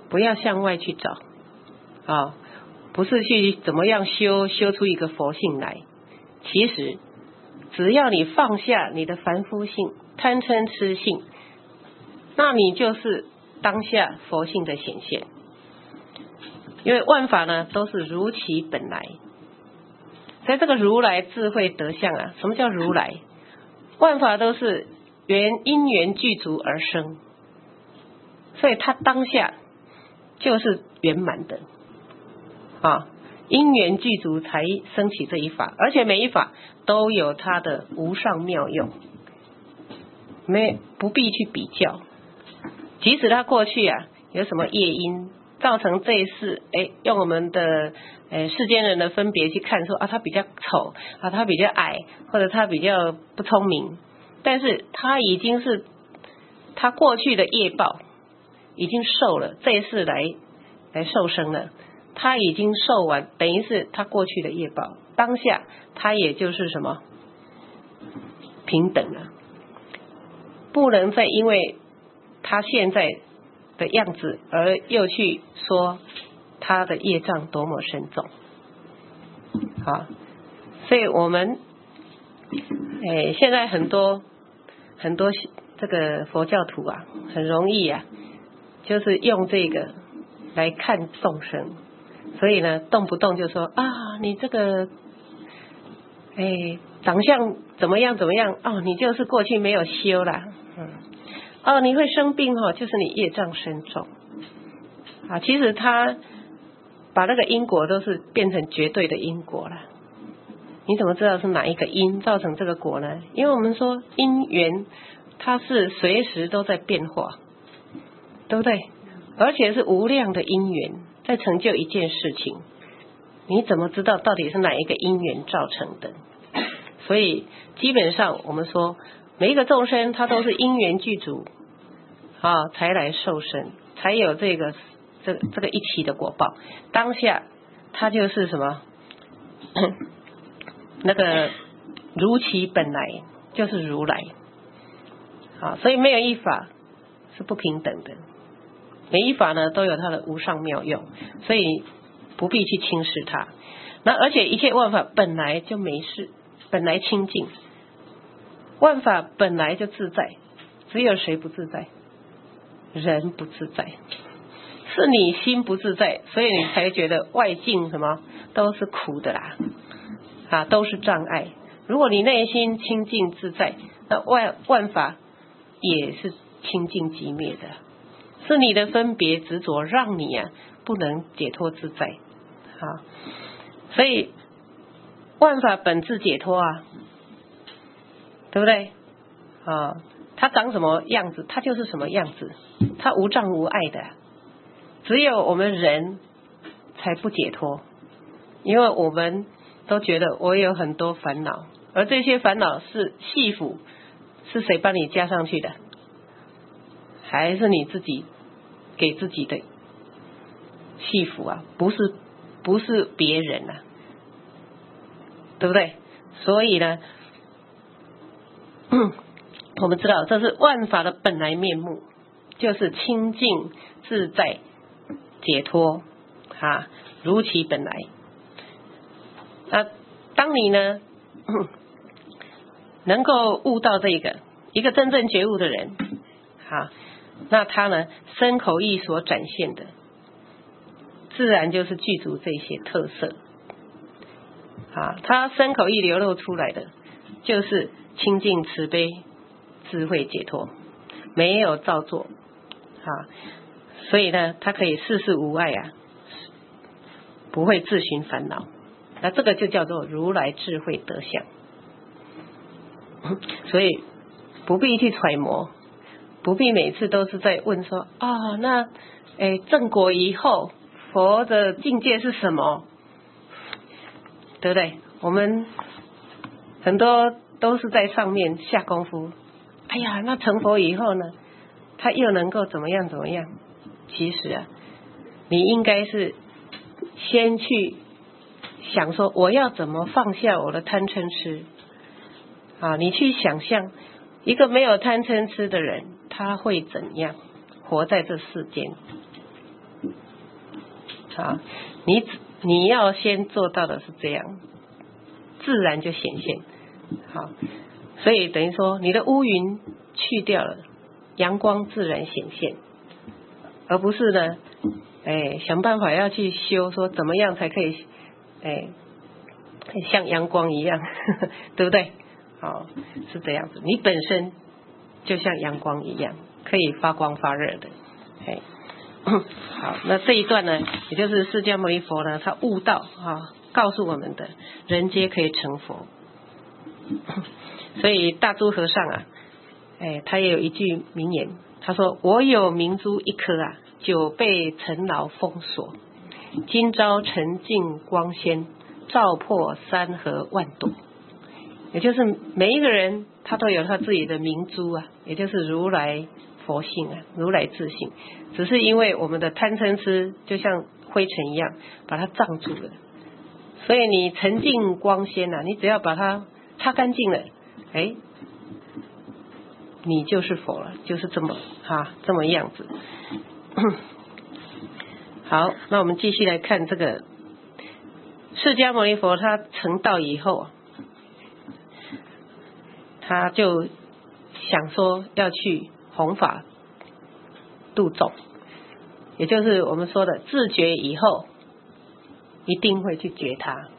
不要向外去找啊，不是去怎么样修出一个佛性来。其实只要你放下你的凡夫性、贪嗔痴性，那你就是当下佛性的显现。因为万法呢都是如其本来，在这个如来智慧德相啊，什么叫如来？万法都是因缘具足而生，所以它当下就是圆满的啊，因缘具足才升起这一法，而且每一法都有它的无上妙用，不必去比较。即使它过去啊有什么业因造成这一世，用我们的世间人的分别去看说啊，他比较丑啊，他比较矮，或者他比较不聪明，但是他已经是他过去的业报已经受了，这一世来受生了，他已经受完，等于是他过去的业报，当下他也就是什么平等了，不能再因为他现在的样子而又去说他的业障多么深重。好，所以我们现在很多这个佛教徒啊，很容易啊，就是用这个来看众生，所以呢动不动就说啊，你这个长相怎么样哦，你就是过去没有修啦，哦，你会生病哦，就是你业障深重啊。其实他把那个因果都是变成绝对的因果了。你怎么知道是哪一个因造成这个果呢？因为我们说因缘它是随时都在变化，对不对？而且是无量的因缘在成就一件事情，你怎么知道到底是哪一个因缘造成的？所以基本上我们说每一个众生他都是因缘具足才来受生，才有这个一期的果报。当下他就是什么那个如其本来，就是如来。所以没有一法是不平等的，每一法呢都有它的无上妙用，所以不必去轻视它。那而且一切万法本来就没事，本来清净，万法本来就自在，只有谁不自在？人不自在，是你心不自在，所以你才觉得外境什么都是苦的啦，都是障碍。如果你内心清净自在，那万法也是清净寂灭的，是你的分别执着让你不能解脱自在。所以万法本自解脱对不对？它长什么样子，它就是什么样子，它无障无碍的。只有我们人才不解脱，因为我们都觉得我有很多烦恼，而这些烦恼是系缚，是谁帮你加上去的？还是你自己给自己的系缚不是别人对不对？所以呢我们知道这是万法的本来面目，就是清净自在解脱如其本来。当你呢能够悟到这个一个真正觉悟的人那他呢身口意所展现的自然就是具足这些特色他身口意流露出来的就是清净慈悲智慧解脱，没有造作所以呢他可以事事无碍不会自寻烦恼，那这个就叫做如来智慧德相。所以不必去揣摩，不必每次都是在问说那正果以后佛的境界是什么，对不对？我们很多都是在上面下功夫，那成佛以后呢他又能够怎么样？其实你应该是先去想说我要怎么放下我的贪嗔痴你去想象一个没有贪嗔痴的人他会怎样活在这世间。 好，你要先做到的是这样，自然就显现。好，所以等于说你的乌云去掉了，阳光自然显现，而不是呢，想办法要去修，说怎么样才可以，像阳光一样，对不对？好，是这样子，你本身就像阳光一样，可以发光发热的。好，那这一段呢，也就是释迦牟尼佛呢，他悟道告诉我们的，人皆可以成佛。所以大珠和尚啊，他也有一句名言，他说：“我有明珠一颗啊，久被尘劳封锁，今朝沉净光鲜，照破山河万朵。”也就是每一个人他都有他自己的明珠啊，也就是如来佛性啊，如来自性，只是因为我们的贪嗔痴就像灰尘一样把它障住了。所以你沉净光鲜啊，你只要把它擦干净了，你就是佛了，就是这么样子。好，那我们继续来看这个释迦牟尼佛他成道以后，他就想说要去弘法度众，也就是我们说的自觉以后一定会去觉他。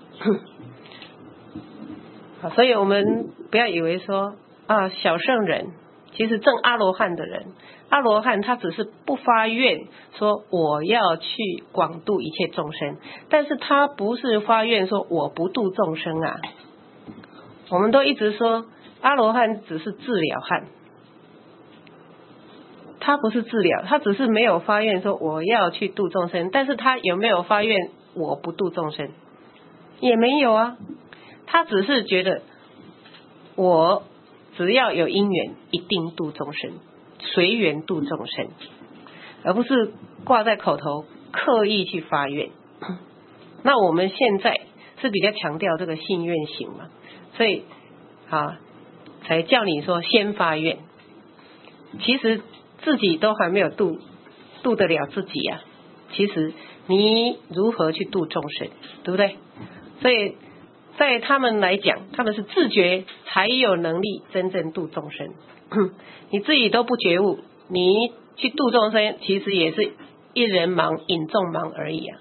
好，所以我们不要以为说小圣人，其实正阿罗汉的人，阿罗汉他只是不发愿说我要去广度一切众生，但是他不是发愿说我不度众生啊。我们都一直说阿罗汉只是治疗汉，他不是治疗，他只是没有发愿说我要去度众生，但是他有没有发愿我不度众生？也没有啊，他只是觉得我只要有因缘一定度众生，随缘度众生，而不是挂在口头刻意去发愿。那我们现在是比较强调这个信愿行嘛，所以才叫你说先发愿，其实自己都还没有度得了自己啊，其实你如何去度众生，对不对？所以在他们来讲，他们是自觉才有能力真正度众生。你自己都不觉悟，你去度众生，其实也是一人忙引众忙而已啊，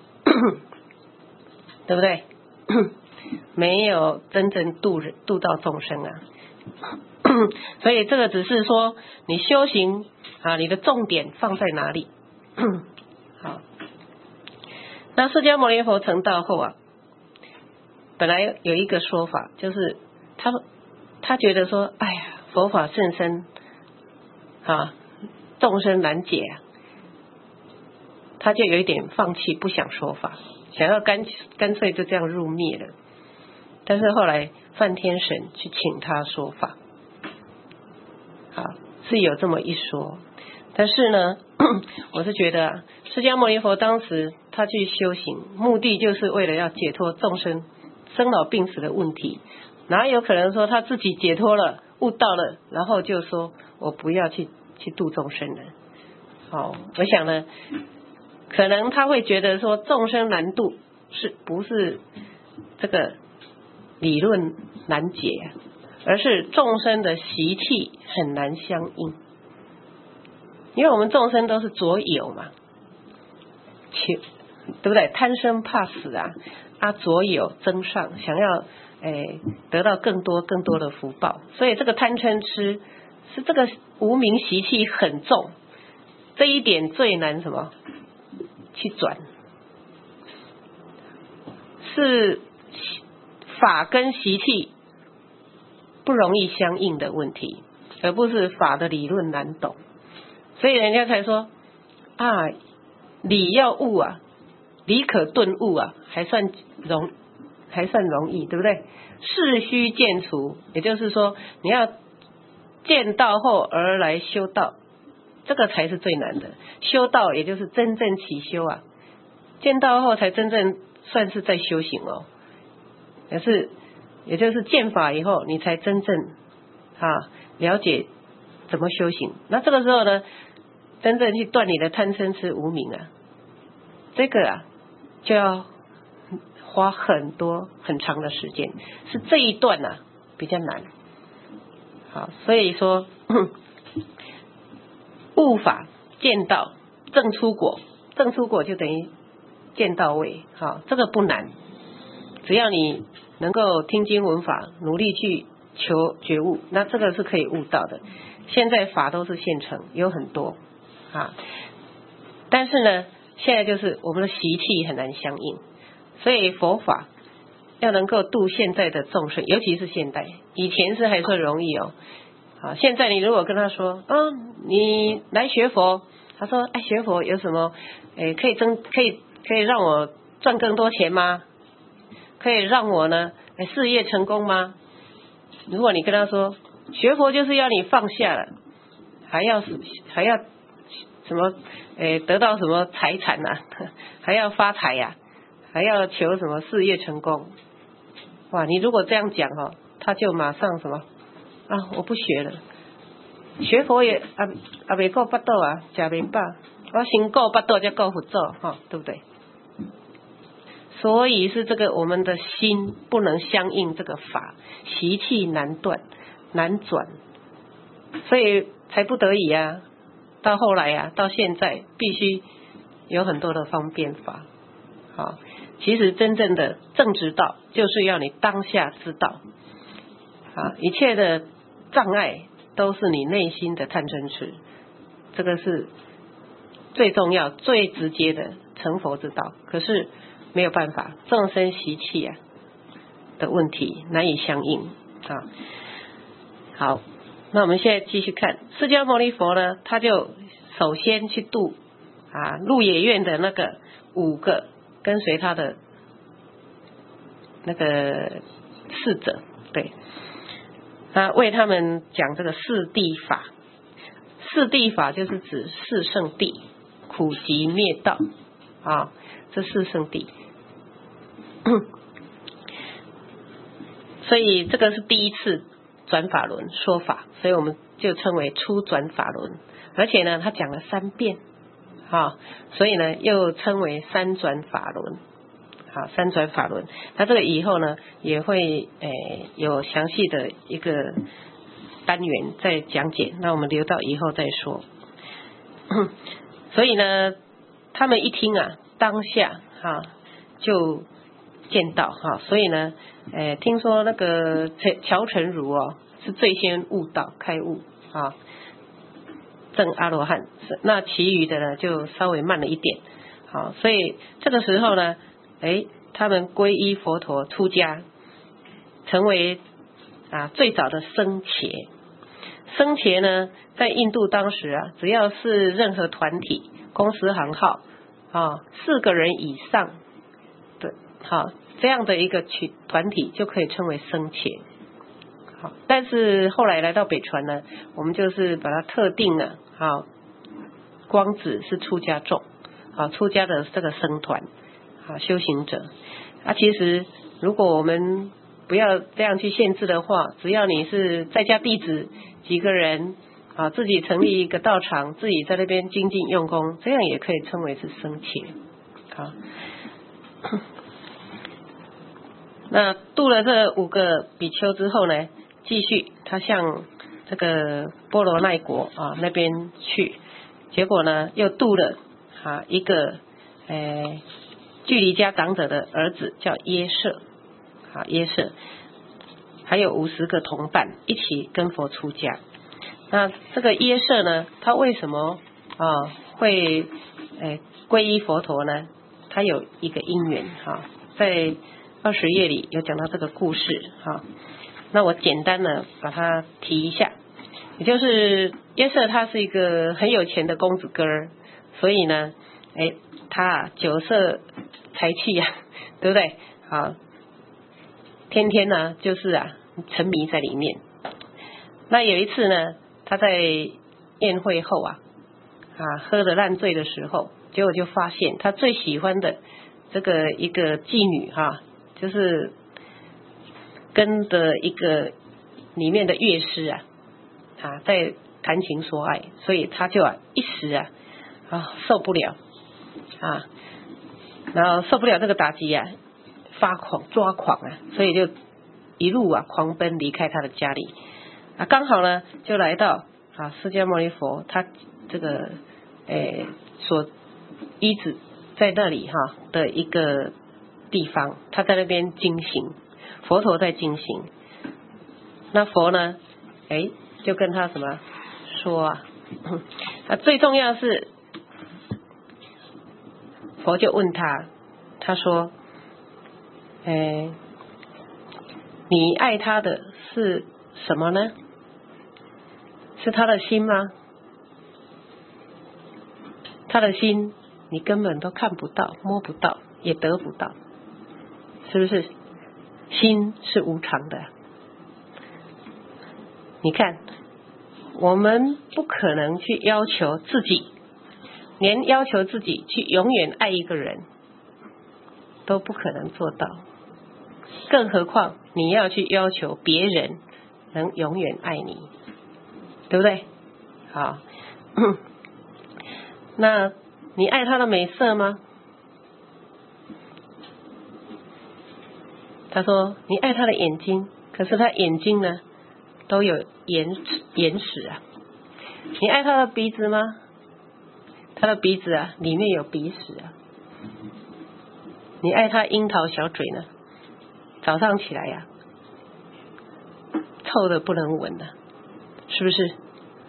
对不对？没有真正度到众生啊。所以这个只是说你修行你的重点放在哪里。好，那释迦牟尼佛成道后本来有一个说法，就是他觉得说，哎呀，佛法甚深众生难解啊，他就有一点放弃，不想说法，想要干脆就这样入灭了。但是后来梵天神去请他说法，是有这么一说。但是呢，我是觉得释迦牟尼佛当时他去修行，目的就是为了要解脱众生生老病死的问题，哪有可能说他自己解脱了悟道了，然后就说我不要去度众生了。我想呢，可能他会觉得说众生难度是不是这个理论难解而是众生的习气很难相应。因为我们众生都是着有嘛，对不对？贪生怕死着有增上，想要得到更多的福报，所以这个贪嗔痴是这个无明习气很重，这一点最难什么去转，是法跟习气不容易相应的问题，而不是法的理论难懂。所以人家才说理要悟理可顿悟还算容易，对不对？事须见除，也就是说你要见道后而来修道，这个才是最难的。修道也就是真正起修见道后才真正算是在修行也就是见法以后，你才真正了解怎么修行。那这个时候呢，真正去断你的贪嗔痴无明这个就要花很多很长的时间，是这一段啊比较难。好，所以说悟法见道正出果，正出果就等于见到位。好，这个不难，只要你能够听经闻法，努力去求觉悟，那这个是可以悟到的。现在法都是现成，有很多啊，但是呢，现在就是我们的习气很难相应，所以佛法要能够度现在的众生，尤其是现代，以前是还算容易哦。啊，现在你如果跟他说，你来学佛，他说，哎，学佛有什么，可以让我赚更多钱吗？可以让我呢，事业成功吗？如果你跟他说，学佛就是要你放下了，还要什么，得到什么财产啊，还要发财呀，还要求什么事业成功？哇，你如果这样讲哦，他就马上什么啊，我不学了，学佛也没够巴肚啊，吃没饱，我先够巴肚才够佛做哈，对不对？所以是这个我们的心不能相应这个法，习气难断难转，所以才不得已啊，到后来啊，到现在必须有很多的方便法。好，其实真正的正直道就是要你当下知道啊，一切的障碍都是你内心的贪嗔痴，这个是最重要最直接的成佛之道。可是没有办法，众生习气啊的问题难以相应啊。好，那我们现在继续看释迦牟尼佛呢，他就首先去度鹿野苑的那个5个跟随他的那个侍者，对，为他们讲这个四谛法。四谛法就是指四圣谛、苦集灭道啊，这四圣谛。所以这个是第一次转法轮说法，所以我们就称为初转法轮。而且呢，他讲了3遍，所以呢又称为三转法轮。好，三转法轮，那这个以后呢也会有详细的一个单元再讲解，那我们留到以后再说。所以呢，他们一听当下就见到所以呢，听说那个乔成儒是最先悟道开悟证阿罗汉，那其余的呢就稍微慢了一点。好，所以这个时候呢，他们皈依佛陀出家，成为最早的僧伽。僧伽呢，在印度当时只要是任何团体、公司行号4个人以上的这样的一个团体就可以称为僧伽。好，但是后来来到北传呢，我们就是把它特定了光指是出家众出家的这个僧团修行者其实如果我们不要这样去限制的话，只要你是在家弟子几个人自己成立一个道场，自己在那边精进用功，这样也可以称为是僧伽。那度了这5个比丘之后呢，继续他向这个波罗奈国那边去，结果呢又度了一个距离家长者的儿子叫耶舍耶舍，还有50个同伴一起跟佛出家。那这个耶舍呢，他为什么会皈依佛陀呢？他有一个因缘在20页里有讲到这个故事那我简单的把它提一下。也就是耶舍他是一个很有钱的公子哥儿，所以呢他酒色财气对不对？天天呢就是沉迷在里面。那有一次呢，他在宴会后喝得烂醉的时候，结果就发现他最喜欢的这个一个妓女就是跟的一个里面的乐师在谈情说爱，所以他就一时受不了然后受不了这个打击啊，发狂抓狂啊，所以就一路啊狂奔离开他的家里啊，刚好呢就来到啊释迦牟尼佛他这个所依止在那里哈的一个地方，他在那边经行，佛陀在经行。那佛呢就跟他什么说啊最重要是佛就问他说你爱他的是什么呢？是他的心吗？他的心你根本都看不到摸不到也得不到，是不是？心是无常的，你看我们不可能去要求自己，连要求自己去永远爱一个人都不可能做到，更何况你要去要求别人能永远爱你，对不对？好那你爱他的美色吗？他说你爱他的眼睛，可是他眼睛呢都有眼屎啊。你爱他的鼻子吗？他的鼻子啊里面有鼻屎啊。你爱他樱桃小嘴呢，早上起来呀臭的不能闻了，是不是？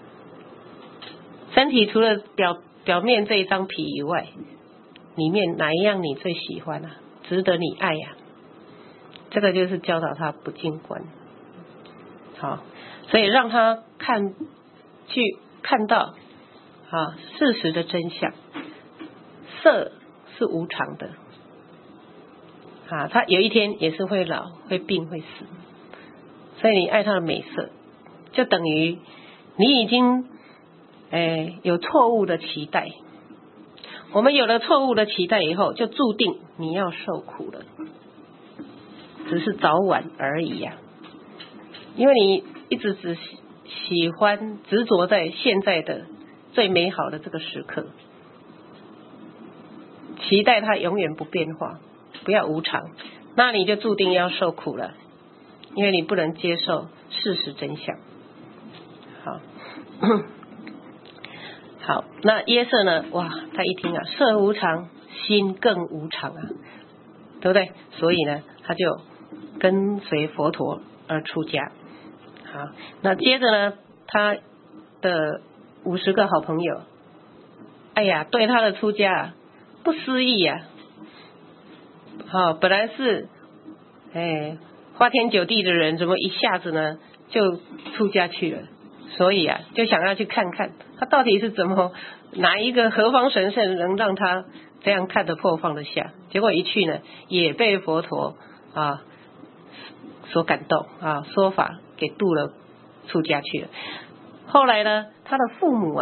身体除了表面这一张皮以外，里面哪一样你最喜欢啊？值得你爱呀？这个就是教导他不净观。好，所以让他去看到事实的真相。色是无常的他有一天也是会老会病会死，所以你爱他的美色就等于你已经有错误的期待。我们有了错误的期待以后，就注定你要受苦了，只是早晚而已呀。因为你一直只喜欢执着在现在的最美好的这个时刻，期待它永远不变化，不要无常，那你就注定要受苦了，因为你不能接受事实真相。好，那耶舍呢？哇，他一听啊，色无常，心更无常啊，对不对？所以呢，他就跟随佛陀而出家。好，那接着呢，他的50个好朋友，哎呀，对他的出家不思议呀。本来是花天酒地的人，怎么一下子呢就出家去了？所以就想要去看看他到底是怎么，哪一个何方神圣能让他这样看得破放得下。结果一去呢，也被佛陀所感动说法给度了，出家去了。后来呢，他的父母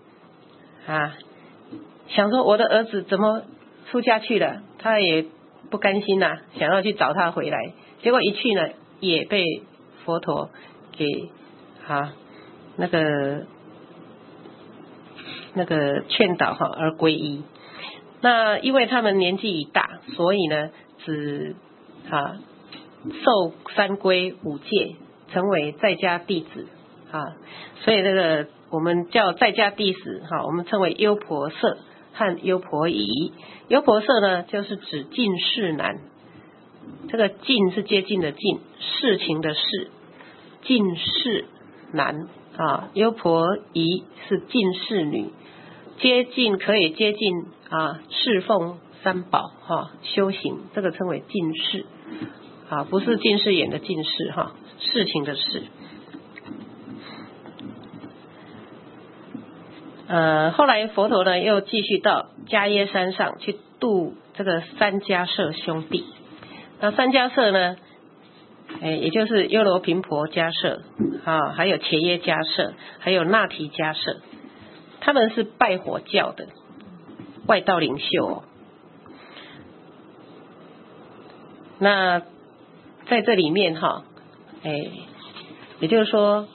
想说我的儿子怎么出家去了，他也不甘心想要去找他回来。结果一去呢，也被佛陀给那个劝导而皈依。那因为他们年纪已大，所以呢只受三皈五戒，成为在家弟子所以这个我们叫在家弟子我们称为优婆塞和优婆夷。优婆塞呢就是指近事男，这个近是接近的近，事情的事，近事男优婆夷是近事女，接近可以接近侍奉三宝修行，这个称为近事不是近视眼的近视事情的事。后来佛陀呢又继续到迦耶山上去度这个三迦舍兄弟。那三迦舍呢也就是优罗频婆迦舍还有伽耶迦舍，还有那提迦舍，他们是拜火教的外道领袖那在这里面也就是说，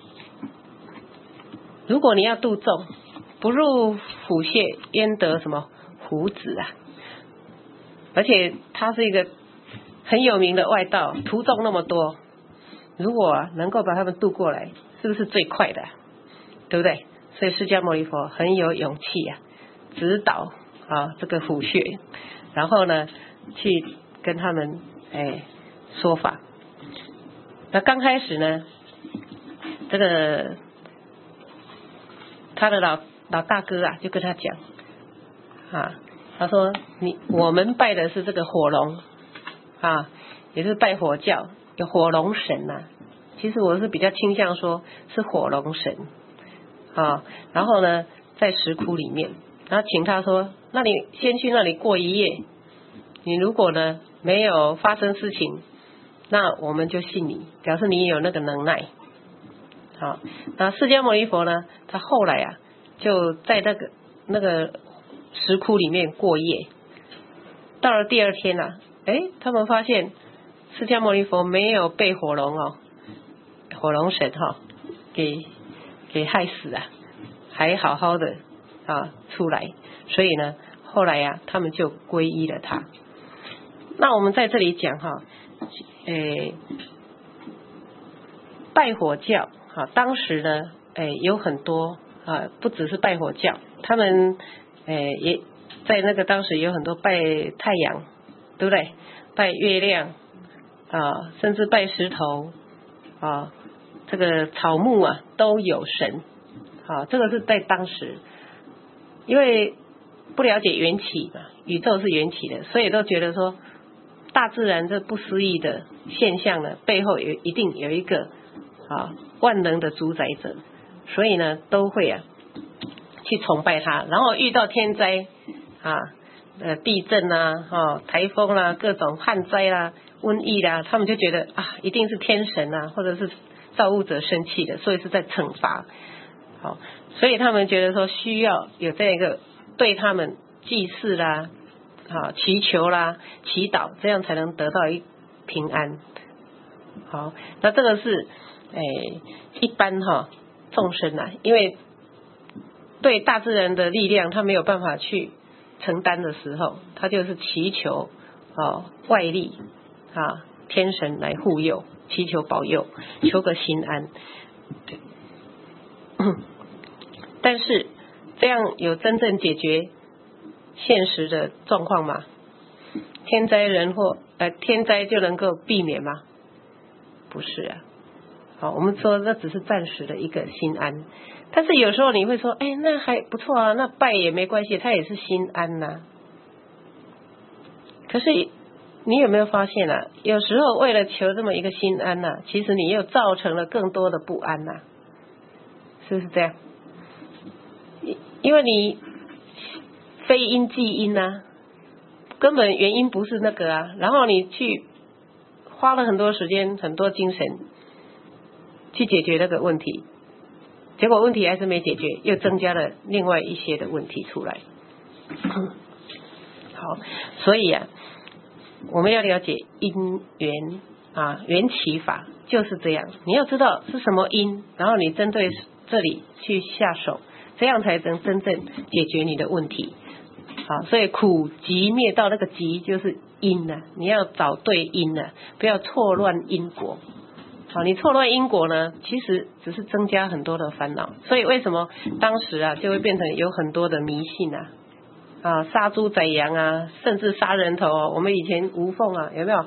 如果你要度众，不入虎穴焉得什么虎子而且他是一个很有名的外道，徒众那么多，如果能够把他们渡过来，是不是最快的？对不对？所以释迦牟尼佛很有勇气啊，指导这个虎穴，然后呢去跟他们说法。那刚开始呢，这个他的老大哥啊就跟他讲他说我们拜的是这个火龙也是拜火教，有火龙神其实我是比较倾向说是火龙神然后呢在石窟里面，然后请他说，那你先去那里过一夜，你如果呢没有发生事情，那我们就信你，表示你有那个能耐。好，那释迦牟尼佛呢，他后来就在那个石窟里面过夜。到了第二天他们发现释迦牟尼佛没有被火龙神给害死还好好的出来，所以呢后来他们就皈依了他。那我们在这里讲拜火教当时呢有很多不只是拜火教，他们也在那个当时有很多拜太阳，对不对？拜月亮甚至拜石头这个草木都有神这个是在当时，因为不了解缘起嘛，宇宙是缘起的，所以都觉得说大自然这不思议的现象呢，背后一定有一个万能的主宰者，所以呢都会去崇拜他。然后遇到天灾地震台风啦，各种旱灾啦、瘟疫啦，他们就觉得一定是天神或者是造物者生气的，所以是在惩罚。所以他们觉得说需要有这个对他们祭祀啦祈求啦祈祷，这样才能得到平安。好，那这个是一般众生因为对大自然的力量他没有办法去承担的时候，他就是祈求外力天神来护佑，祈求保佑，求个心安。但是这样有真正解决现实的状况吗？天灾人祸天灾就能够避免吗？不是我们说这只是暂时的一个心安，但是有时候你会说那还不错那拜也没关系，它也是心安可是你有没有发现有时候为了求这么一个心安其实你又造成了更多的不安是不是这样？因为你非因即因根本原因不是那个然后你去花了很多时间很多精神去解决那个问题，结果问题还是没解决，又增加了另外一些的问题出来。好，所以我们要了解因缘缘起法就是这样，你要知道是什么因，然后你针对这里去下手，这样才能真正解决你的问题。所以苦集灭道，那个集就是因你要找对因不要错乱因果。你错乱因果呢，其实只是增加很多的烦恼。所以为什么当时就会变成有很多的迷信杀猪宰羊甚至杀人头我们以前无缝有没有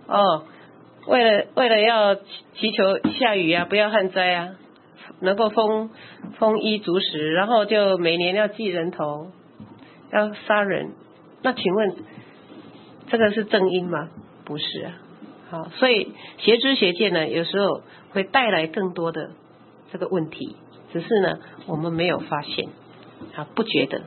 为了要祈求下雨不要旱灾能够丰衣足食，然后就每年要祭人头，要杀人。那请问这个是正因吗？不是所以邪知邪见呢，有时候会带来更多的这个问题，只是呢我们没有发现不觉得。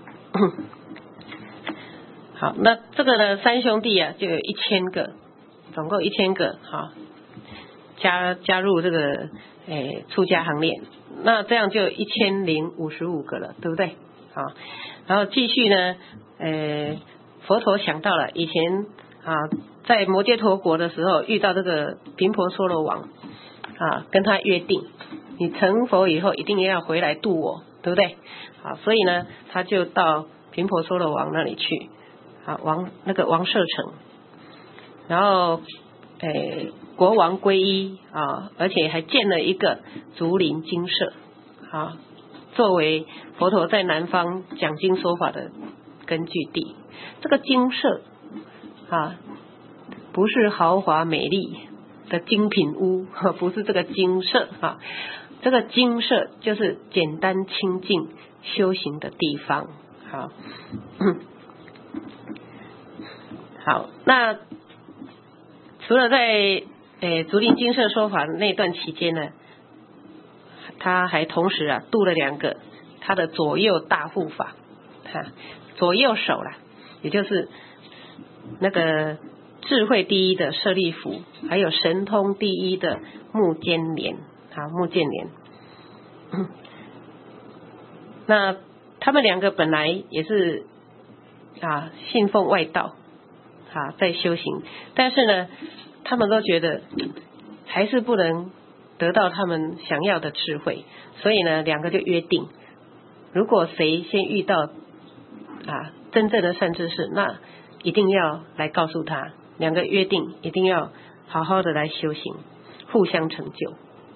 好，那这个呢三兄弟就有1000个，总共1000个加入这个出家行列，那这样就1055个了，对不对？然后继续呢佛陀想到了以前在摩揭陀国的时候遇到这个频婆娑罗王跟他约定，你成佛以后一定要回来度我，对不对？所以呢他就到频婆娑罗王那里去王舍城，然后国王皈依而且还建了一个竹林精舍作为佛陀在南方讲经说法的根据地。这个精舍不是豪华美丽的精品屋，不是这个精舍这个精舍就是简单清净修行的地方。好，那除了在竹林精舍说法的那段期间呢，他还同时度了2个他的左右大护法，左右手也就是那个智慧第一的舍利弗，还有神通第一的目犍连目犍连。那他们2个本来也是信奉外道在修行，但是呢他们都觉得还是不能得到他们想要的智慧，所以呢2个就约定，如果谁先遇到真正的善知识，那一定要来告诉他，2个约定一定要好好的来修行，互相成就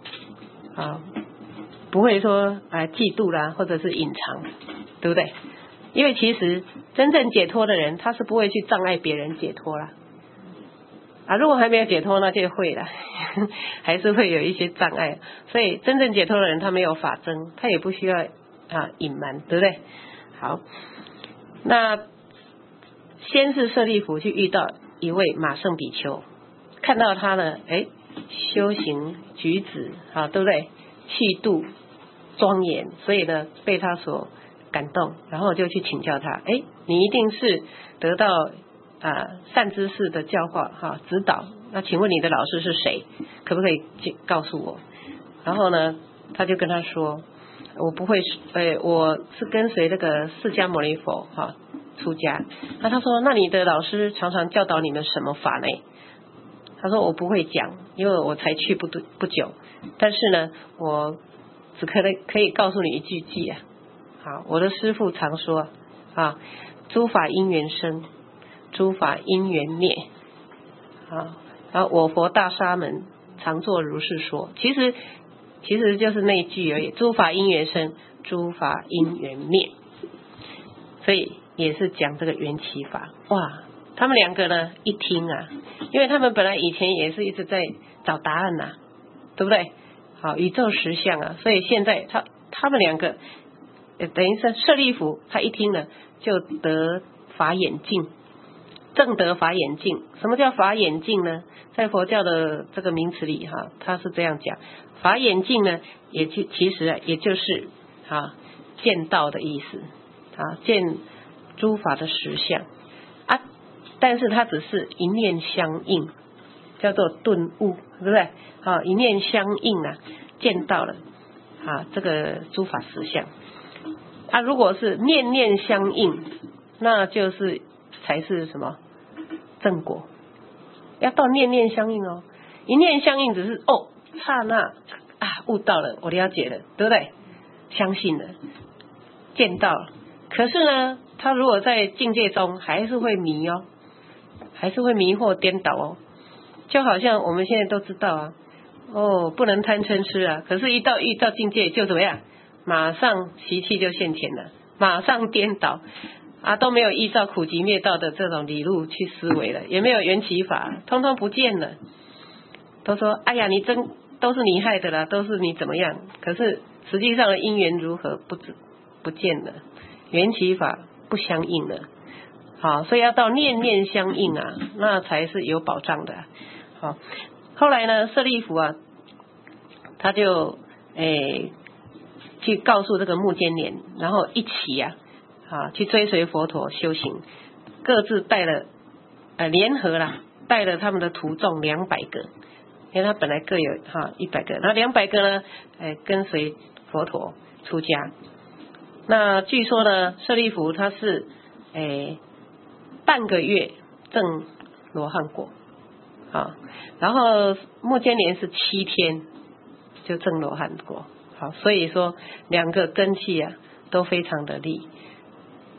不会说嫉妒啦，或者是隐藏，对不对？因为其实真正解脱的人，他是不会去障碍别人解脱啦如果还没有解脱，那就会了还是会有一些障碍。所以真正解脱的人，他没有法争，他也不需要隐瞒，对不对？好，那先是舍利弗去遇到一位马胜比丘，看到他的修行举止对不对？气度庄严，所以呢被他所感动，然后就去请教他，你一定是得到善知识的教化指导，那请问你的老师是谁？可不可以告诉我？然后呢他就跟他说，我不会我是跟随那个释迦牟尼佛出家。那他说，那你的老师常常教导你们什么法呢？他说，我不会讲，因为我才去不久，但是呢我只可以告诉你一句偈我的师父常说诸法因缘生，诸法因缘灭然后我佛大沙门常作如是说。其实就是那一句而已，诸法因缘生，诸法因缘灭，所以也是讲这个缘起法。哇，他们2个呢一听因为他们本来以前也是一直在找答案对不对？宇宙实相所以现在他们2个等于是舍利弗，他一听呢就得法眼净，正得法眼净。什么叫法眼净呢？在佛教的这个名词里他是这样讲，法眼净呢其实也就是见道的意思见诸法的实相但是它只是一念相应，叫做顿悟，对不对？一念相应见到了这个诸法实相如果是念念相应，那就是才是什么正果。要到念念相应一念相应只是刹那悟到了，我了解了，对不对？相信了，见到了。可是呢他如果在境界中还是会迷还是会迷惑颠倒就好像我们现在都知道不能贪嗔痴可是遇到境界就怎么样，马上习气就现前了，马上颠倒都没有依照苦集灭道的这种理路去思维了，也没有缘起法，通通不见了，都说哎呀都是你害的啦，都是你怎么样，可是实际上的因缘如何不见了，缘起法不相应了所以要到念念相应那才是有保障的后来呢舍利弗他就去告诉这个目犍连，然后一起去追随佛陀修行，各自带了联合带了他们的徒众200个，因为他本来各有100个，那200个呢跟随佛陀出家。那据说呢舍利弗他是半个月证罗汉果然后目犍连是7天就证罗汉果所以说2个根器都非常的利。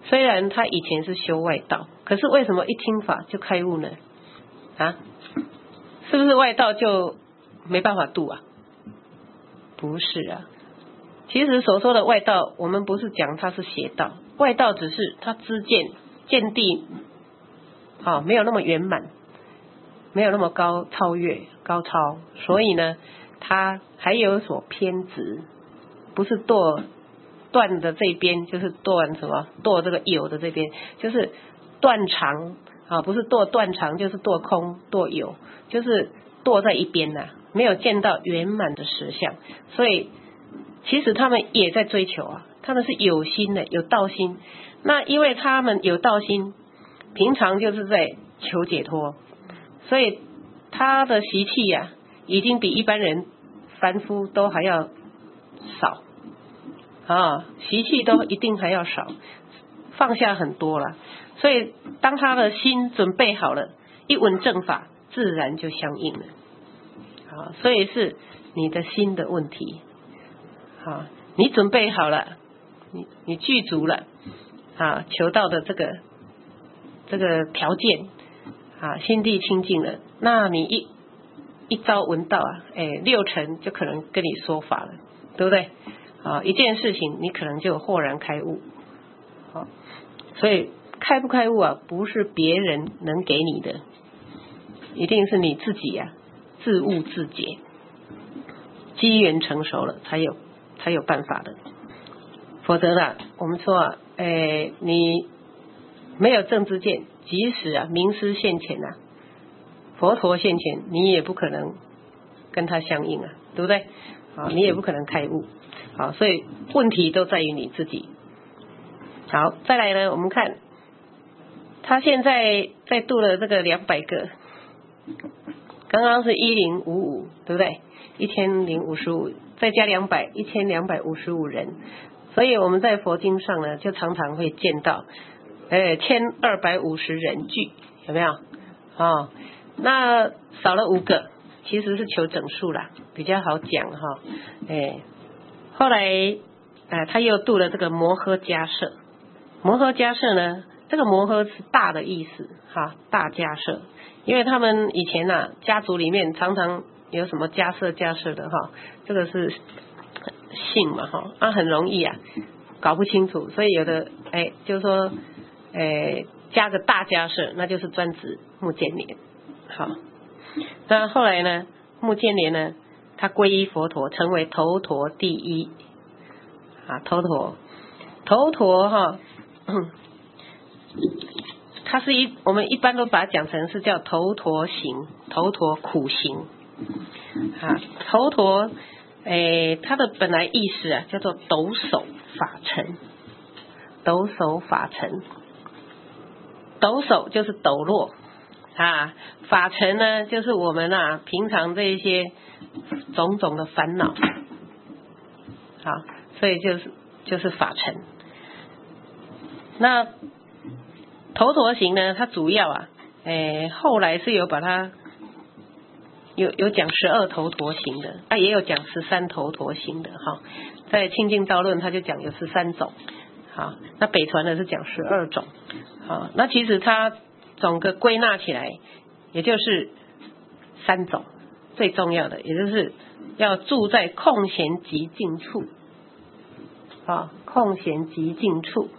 虽然他以前是修外道，可是为什么一听法就开悟呢？啊，是不是外道就没办法度啊？不是啊，其实所说的外道，我们不是讲他是邪道，外道只是他知见地没有那么圆满，没有那么高超，所以呢，他还有所偏执，不是断的这边，就是断什么？堕这个有的这边，就是断常不是堕断常，就是堕空堕有，就是堕在一边呐，没有见到圆满的实相。所以其实他们也在追求啊，他们是有心的，有道心。那因为他们有道心，平常就是在求解脱，所以他的习气已经比一般人凡夫都还要少习气都一定还要少，放下很多了。所以当他的心准备好了，一闻正法自然就相应了所以是你的心的问题你准备好了，你具足了求道的这个条件心地清净了，那你一朝闻道六尘就可能跟你说法了，对不对一件事情你可能就豁然开悟所以开不开悟不是别人能给你的，一定是你自己自悟自解，机缘成熟了才有办法的。否则我们说你没有正知见，即使名师现前佛陀现前，你也不可能跟他相应对不对你也不可能开悟所以问题都在于你自己。好，再来呢，我们看他现在在度了这个200个，刚刚是1055，对不对？1055再加200 1255人，所以我们在佛经上呢，就常常会见到1250人聚，有没有那少了5个，其实是求整数啦，比较好讲后来他又度了这个摩诃迦摄。摩诃迦摄呢，这个摩诃是大的意思大迦摄，因为他们以前家族里面常常有什么迦摄的这个是姓嘛很容易搞不清楚，所以有的就是说加个大迦摄，那就是专指目犍连。好，那后来呢，目犍连呢，他皈依佛陀，成为头陀第一头陀它是我们一般都把它讲成是叫头陀行，头陀苦行头陀它的本来意思叫做抖擻法尘，抖擻法尘，抖擻就是抖落法尘呢就是我们平常这一些种种的烦恼所以就是法尘。那头陀行呢，它主要后来是有把它有讲12头陀行的也有讲13头陀行的在清净道论它就讲有13种那北传的是讲12种那其实它整个归纳起来也就是3种，最重要的也就是要住在空闲寂静处空闲寂静处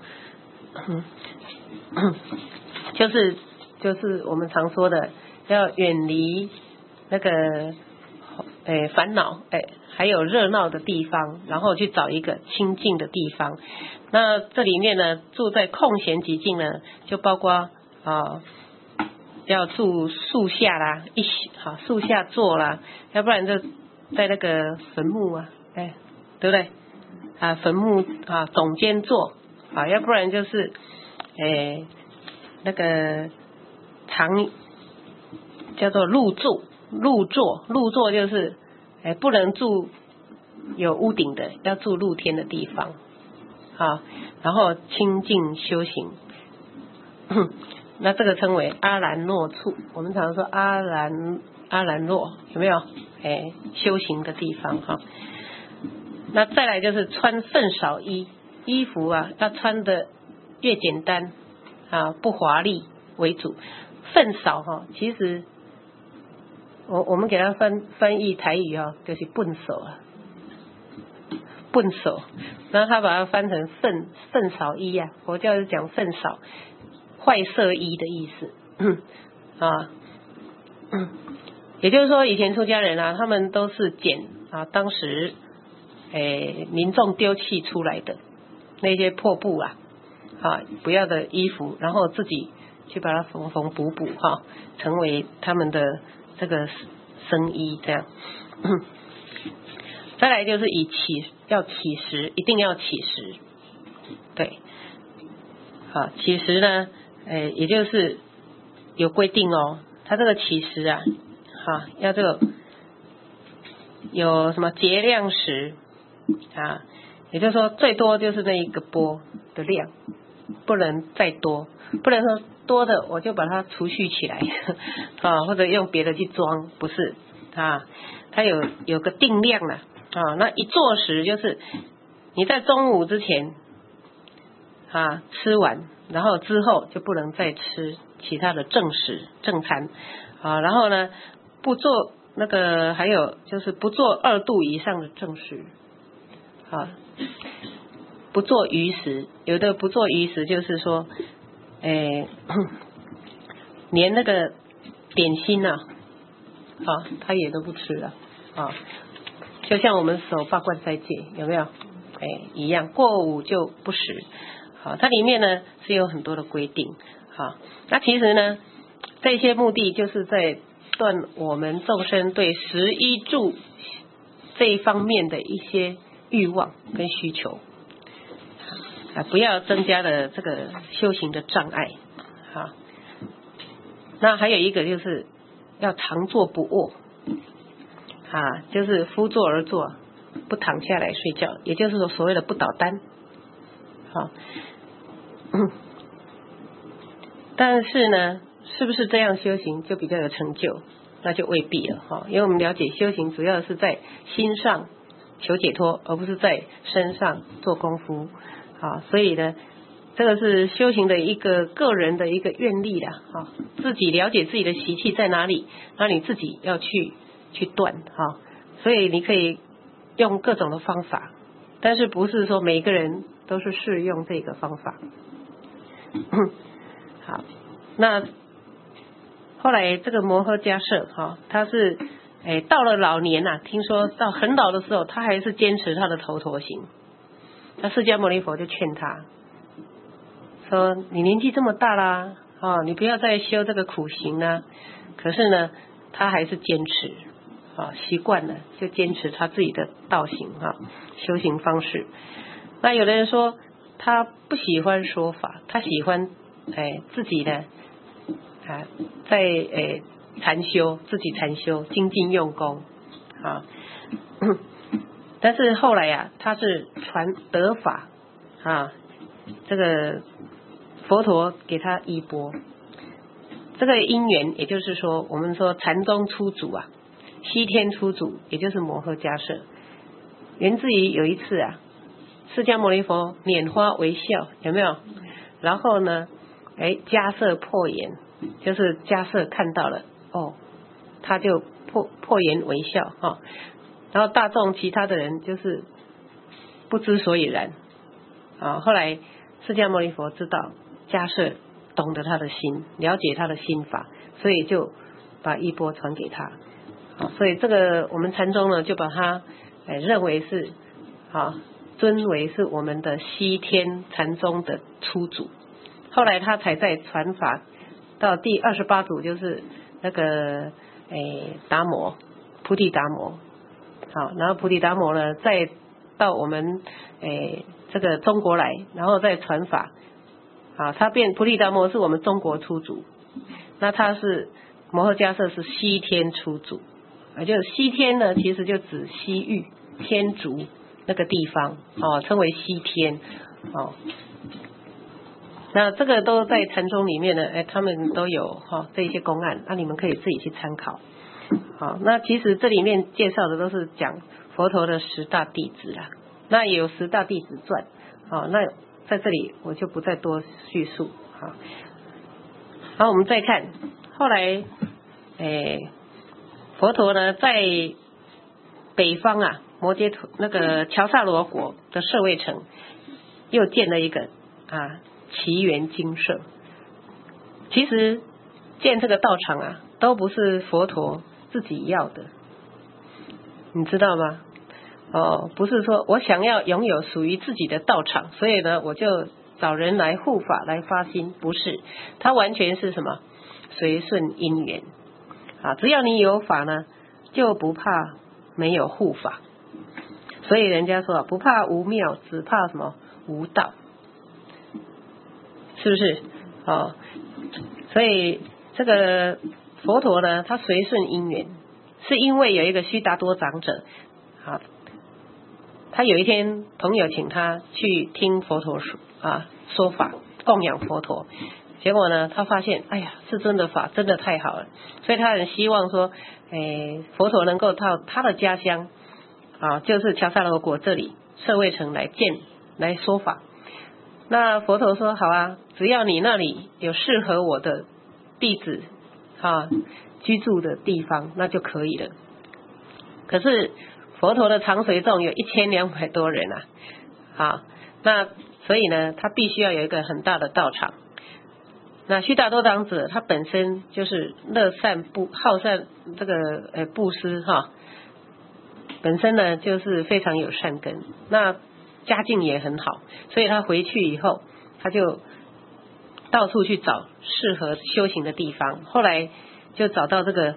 就是我们常说的要远离那个烦恼还有热闹的地方，然后去找一个清静的地方。那这里面呢，住在空闲寂静呢，就包括要住树下啦，树下坐啦，要不然就在那个坟墓对不对坟墓总监坐要不然就是那个叫做入座就是不能住有屋顶的，要住露天的地方然后清净修行那这个称为阿兰若处，我们常说阿兰若，有没有修行的地方那再来就是穿粪少衣服要穿的越简单不华丽为主。粪扫其实我们给它翻译台语就是笨手笨手，然后他把它翻成粪扫衣佛教是讲粪扫坏色衣的意思也就是说以前出家人他们都是捡当时民众丢弃出来的那些破布不要的衣服，然后自己去把它缝缝补补成为他们的这个僧衣这样再来就是要起食，一定要起食，对起食呢也就是有规定它这个起食要这个有什么节量食也就是说最多就是那一个钵的量，不能再多，不能说多的我就把它储蓄起来或者用别的去装，不是它有个定量了那一坐食就是你在中午之前吃完，然后之后就不能再吃其他的正食正餐然后呢不做那个，还有就是不做2度以上的正食不做余食，有的不做余食就是说连那个点心他也都不吃了就像我们守八关斋戒有没有一样，过午就不食它里面呢是有很多的规定那其实呢这些目的就是在断我们众生对食衣住这一方面的一些欲望跟需求不要增加了这个修行的障碍那还有一个就是要常坐不卧就是敷坐而坐，不躺下来睡觉，也就是说所谓的不倒单但是呢是不是这样修行就比较有成就？那就未必了因为我们了解修行主要是在心上求解脱，而不是在身上做功夫所以呢这个是修行的一个个人的一个愿力啦自己了解自己的习气在哪里，那你自己要去断所以你可以用各种的方法，但是不是说每个人都是适用这个方法好，那后来这个摩诃迦叶他是到了老年听说到很老的时候他还是坚持他的头陀行，那释迦牟尼佛就劝他说你年纪这么大啦你不要再修这个苦行啦可是呢他还是坚持习惯了就坚持他自己的道行修行方式。那有的人说他不喜欢说法，他喜欢自己呢在禅修，自己禅修精进用功但是后来他是传得法这个佛陀给他衣钵，这个因缘也就是说我们说禅宗初祖西天初祖也就是摩诃迦叶，源自于有一次释迦牟尼佛拈花微笑，有没有？然后呢迦叶破颜，就是迦叶看到了他就破颜微笑然后大众其他的人就是不知所以然后来释迦牟尼佛知道迦叶懂得他的心，了解他的心法，所以就把衣钵传给他所以这个我们禅宗呢就把它认为是尊为是我们的西天禅宗的初祖，后来他才在传法到第28祖，就是那个达摩菩提达摩然后菩提达摩呢再到我们这个中国来，然后再传法他变菩提达摩是我们中国初祖，那他是摩诃迦叶是西天初祖就西天呢其实就指西域天竺那个地方称为西天那这个都在禅宗里面呢他们都有这些公案，那你们可以自己去参考那其实这里面介绍的都是讲佛陀的10大弟子啦，那也有10大弟子传那在这里我就不再多叙述。好，我们再看后来，佛陀呢在北方啊，摩揭陀那个乔萨罗国的舍卫城，又建了一个祇园精舍。其实建这个道场啊，都不是佛陀自己要的，你知道吗？不是说我想要拥有属于自己的道场，所以呢我就找人来护法来发心，不是，他完全是什么？随顺因缘只要你有法呢，就不怕没有护法。所以人家说不怕无庙，只怕什么？无道，是不是？所以这个佛陀呢，他随顺因缘，是因为有一个须达多长者他有一天朋友请他去听佛陀说法，供养佛陀。结果呢，他发现，哎呀，是真的法，真的太好了，所以他很希望说，佛陀能够到他的家乡就是乔萨罗国这里舍卫城来说法。那佛陀说，好啊，只要你那里有适合我的弟子居住的地方，那就可以了。可是佛陀的常随众有1200多人那所以呢，他必须要有一个很大的道场。那须达多长者他本身就是好善这个布施本身呢就是非常有善根，那家境也很好，所以他回去以后，他就到处去找适合修行的地方。后来就找到这个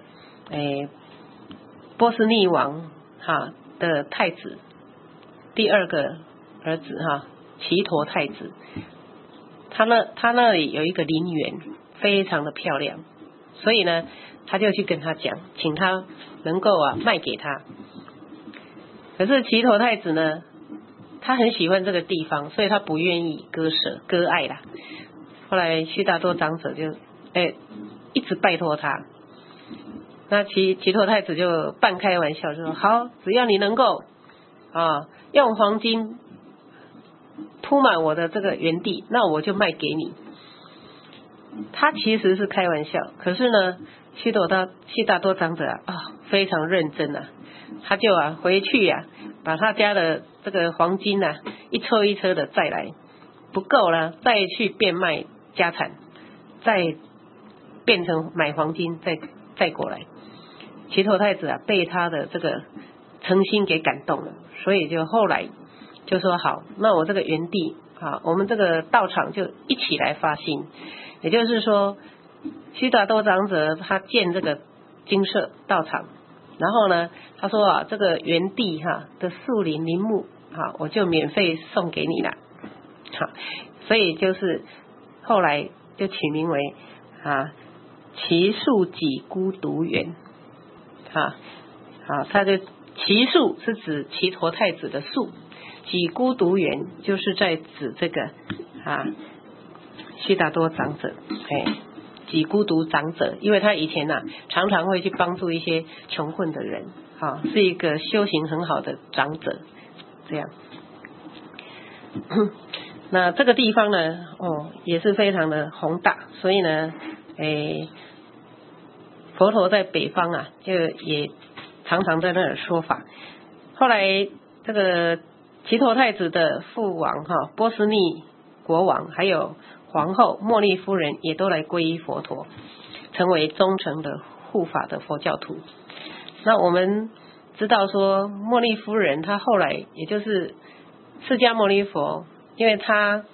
波斯匿王的太子第2个儿子祇陀太子，他那里有一个陵园，非常的漂亮，所以呢，他就去跟他讲，请他能够卖给他。可是祇陀太子呢，他很喜欢这个地方，所以他不愿意割爱啦。后来须达多长者就一直拜托他，那祇陀太子就半开玩笑就说，好，只要你能够用黄金铺满我的这个园地，那我就卖给你。他其实是开玩笑，可是呢，须达多长者非常认真他就回去把他家的这个黄金一车一车的再来，不够了再去变卖家产，再变成买黄金再过来。祇陀太子被他的这个诚心给感动了，所以就后来就说，好，那我这个园地我们这个道场就一起来发心。也就是说，须达多长者他建这个精舍道场，然后呢他说这个园地的树林林木我就免费送给你了。所以就是后来就取名为祇树己孤独园。他的祇树是指祇陀太子的树，己孤独园就是在指这个须达多长者。己孤独长者，因为他以前常常会去帮助一些穷困的人，是一个修行很好的长者。这样，那这个地方呢，也是非常的宏大，所以呢，佛陀在北方就也常常在那儿说法。后来这个祇陀太子的父王波斯匿国王还有皇后茉莉夫人也都来皈依佛陀，成为忠诚的护法的佛教徒。那我们知道说，茉莉夫人她后来也就是释迦牟尼佛，因为他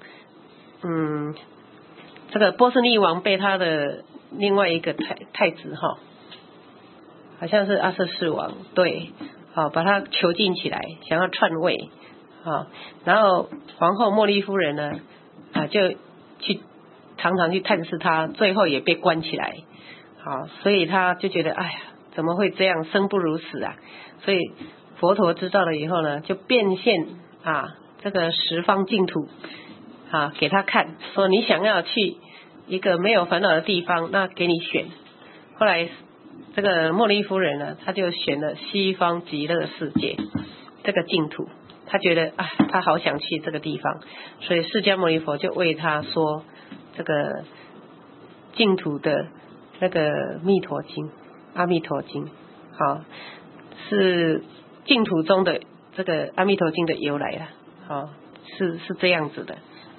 这个波斯匿王被他的另外一个太子好像是阿阇世王，对，把他囚禁起来，想要篡位然后皇后茉莉夫人呢就常常去探视他，最后也被关起来。所以他就觉得，哎呀，怎么会这样，生不如死所以佛陀知道了以后呢，就变现这个十方净土给他看，说你想要去一个没有烦恼的地方，那给你选。后来这个茉莉夫人呢，她就选了西方极乐世界这个净土。 他觉得啊，他好想去这个地方，所以释迦牟尼佛就为他说这个净土的那个弥陀经，阿弥陀经，好，是净土中的这个阿弥陀经的由来了，好，是这样子的，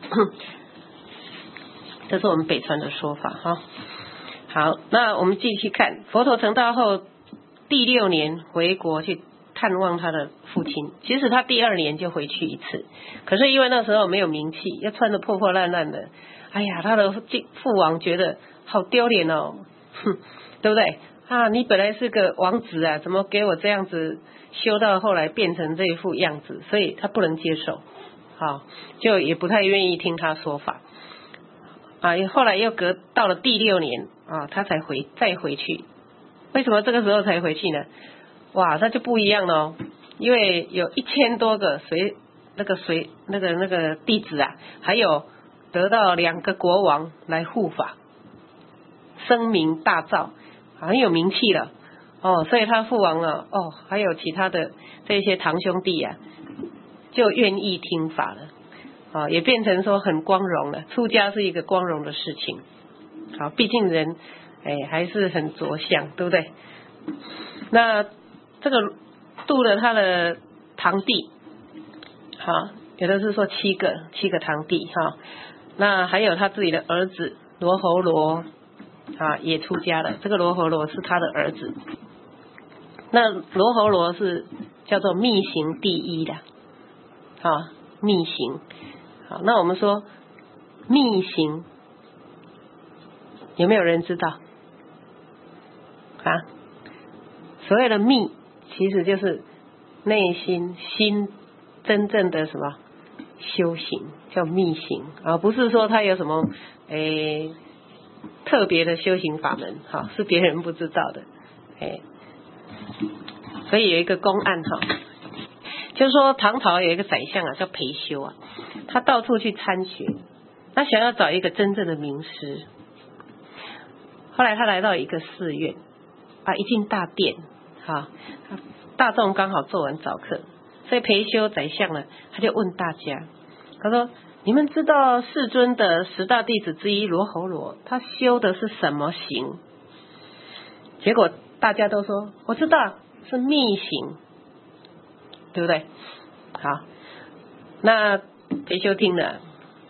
这是我们北传的说法哈。好，那我们继续看，佛陀成道后第6年回国去探望他的父亲，其实他第2年就回去一次，可是因为那时候没有名气，又穿得破破烂烂的，哎呀，他的父王觉得好丢脸哦，对不对啊？你本来是个王子啊，怎么给我这样子修到后来变成这一副样子？所以他不能接受，好，就也不太愿意听他说法啊。后来又到了第6年啊，他才再回去。为什么这个时候才回去呢？哇，那就不一样了哦，因为有1000多个那个弟子啊，还有得到2个国王来护法，声名大噪，很有名气了哦，所以他父王啊，哦，还有其他的这些堂兄弟啊，就愿意听法了，啊，也变成说很光荣了。出家是一个光荣的事情，好，毕竟人还是很着相，对不对？那这个度了他的堂弟，好，有的是说7个堂弟哈，那还有他自己的儿子罗睺罗啊也出家了，这个罗睺罗是他的儿子。那罗睺罗是叫做密行第一的，啊，密行。好，那我们说密行有没有人知道啊？所谓的密其实就是内心真正的什么修行，叫密行啊，不是说他有什么特别的修行法门，哈，是别人不知道的，所以有一个公案哈，就是说唐朝有一个宰相啊，叫裴休啊，他到处去参学，他想要找一个真正的名师。后来他来到一个寺院啊，一进大殿哈，大众刚好做完早课，所以裴休宰相呢，他就问大家，他说：“你们知道世尊的10大弟子之一罗睺罗，他修的是什么行？”结果大家都说：“我知道，是密行，对不对？”好，那裴休听了，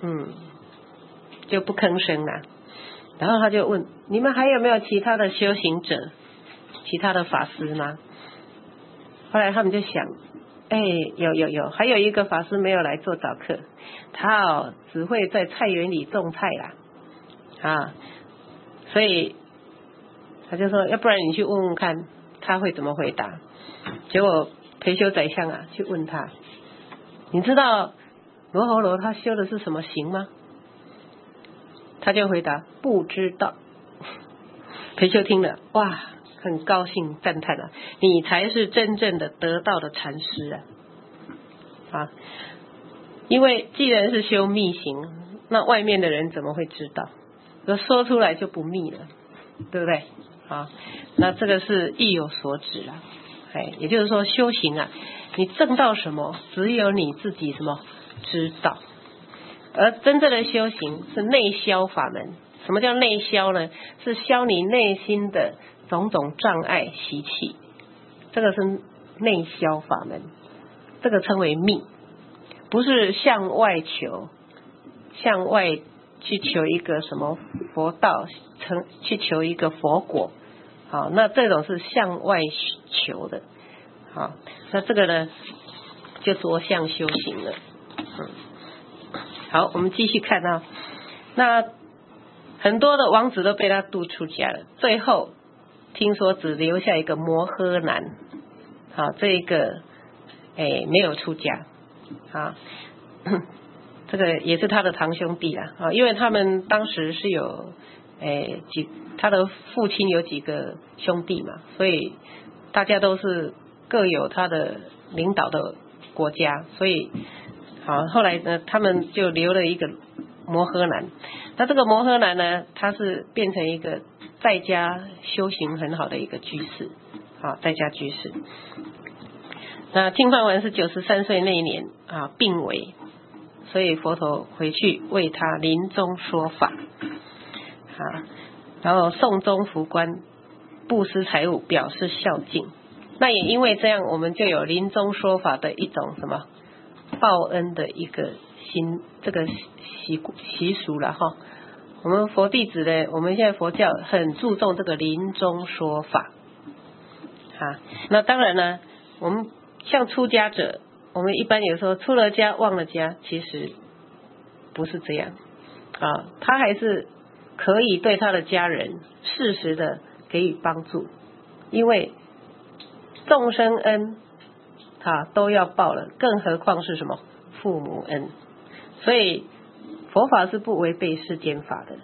就不吭声了。然后他就问：“你们还有没有其他的修行者，其他的法师吗？”后来他们就想，有，还有一个法师没有来做早课，他只会在菜园里种菜啦，啊，所以他就说，要不然你去问问看他会怎么回答。结果裴休宰相啊去问他，你知道罗睺罗他修的是什么行吗？他就回答不知道。裴休听了，哇，很高兴赞叹了，你才是真正的得道的禅师啊！因为既然是修密行，那外面的人怎么会知道？说出来就不密了，对不对？啊，那这个是意有所指啊。也就是说修行啊，你证到什么，只有你自己什么知道。而真正的修行是内消法门。什么叫内消呢？是消你内心的种种障碍习气，这个是内消法门，这个称为密，不是向外求，向外去求一个什么佛道，去求一个佛果，好，那这种是向外求的，好，那这个呢就着相修行了。好，我们继续看到，那很多的王子都被他渡出家了，最后听说只留下一个摩诃男，好，这一个没有出家，好，这个也是他的堂兄弟啦，啊，因为他们当时是有他的父亲有几个兄弟嘛，所以大家都是各有他的领导的国家，所以好，后来呢，他们就留了一个摩诃男。那这个摩诃男呢，他是变成一个在家修行很好的一个居士，好，在家居士。 那净饭王是93岁那一年啊病危，所以佛陀回去为他临终说法啊，然后送终福官，布施财物表示孝敬。那也因为这样，我们就有临终说法的一种什么报恩的一个这个习俗了哈。我们佛弟子呢，我们现在佛教很注重这个临终说法啊。那当然呢，我们像出家者，我们一般有时候出了家忘了家，其实不是这样啊，他还是可以对他的家人适时的给予帮助，因为众生恩都要报了，更何况是什么父母恩，所以佛法是不违背世间法的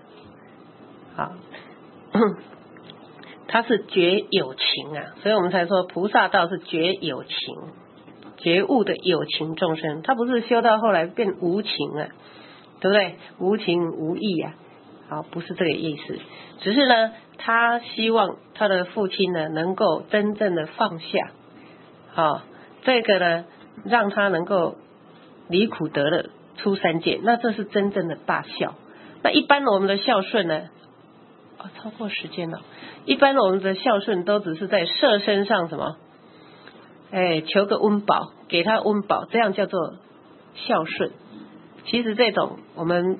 它是觉有情啊，所以我们才说菩萨道是觉有情，觉悟的有情众生，他不是修到后来变无情啊，对不对？无情无义啊，不是这个意思，只是呢他希望他的父亲呢能够真正的放下这个呢让他能够离苦得乐出三界，那这是真正的大孝。那一般我们的孝顺呢超过时间了，一般我们的孝顺都只是在色身上什么求个温饱，给他温饱，这样叫做孝顺。其实这种我们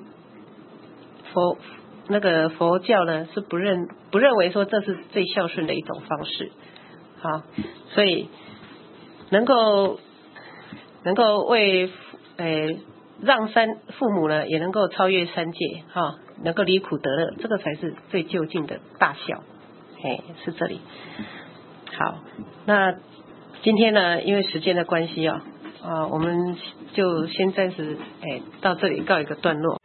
佛教呢是不认为说这是最孝顺的一种方式所以能够为让父母呢也能够超越三界能够离苦得乐，这个才是最究竟的大孝是这里。好，那今天呢因为时间的关系我们就先暂时到这里告一个段落。